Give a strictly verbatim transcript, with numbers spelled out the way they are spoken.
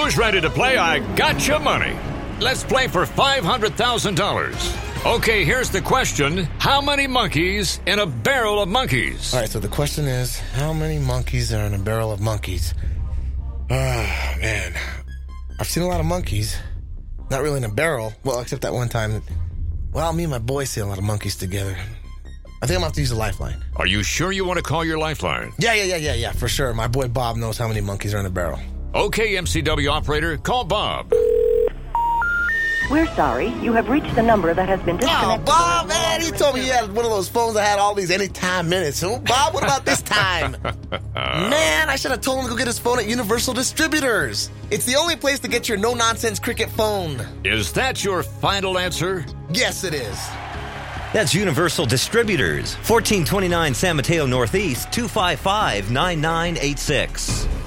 Who's ready to play I Gotcha Money? Let's play for five hundred thousand dollars. Okay, here's the question. How many monkeys in a barrel of monkeys? All right, so the question is, how many monkeys are in a barrel of monkeys? Oh, man. I've seen a lot of monkeys. Not really in a barrel. Well, except that one time. Well, me and my boys see a lot of monkeys together. I think I'm going to have to use a lifeline. Are you sure you want to call your lifeline? Yeah, yeah, yeah, yeah, yeah, for sure. My boy Bob knows how many monkeys are in a barrel. Okay, M C W operator, call Bob. We're sorry. You have reached the number that has been disconnected. Oh, Bob, man, he told me he had one of those phones that had all these anytime minutes. So, Bob, what about this time? Man, I should have told him to go get his phone at Universal Distributors. It's the only place to get your no-nonsense cricket phone. Is that your final answer? Yes, it is. That's Universal Distributors, fourteen twenty-nine San Mateo Northeast, two five five, nine nine eight six.